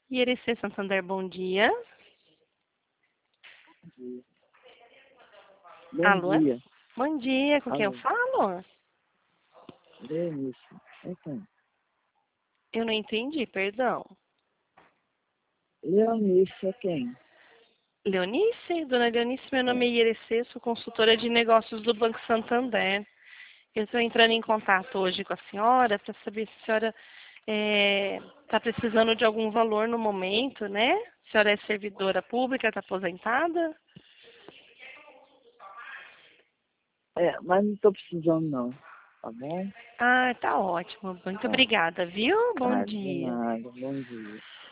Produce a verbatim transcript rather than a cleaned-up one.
I R C Santander, bom dia. Bom Alô? dia. Bom dia, com quem eu Alô. falo? Leonice. É quem? Eu não entendi, perdão. Leonice é quem? Leonice? Dona Leonice, meu nome É. é I R C, sou consultora de negócios do Banco Santander. Eu estou entrando em contato hoje com a senhora para saber se a senhora está precisando de algum valor no momento, né? A senhora é servidora pública, está aposentada? É, mas não tô precisando não. Tá bom? Ah, tá ótimo. Muito Tá. obrigada, viu? Bom Ah, de dia. nada. Bom dia.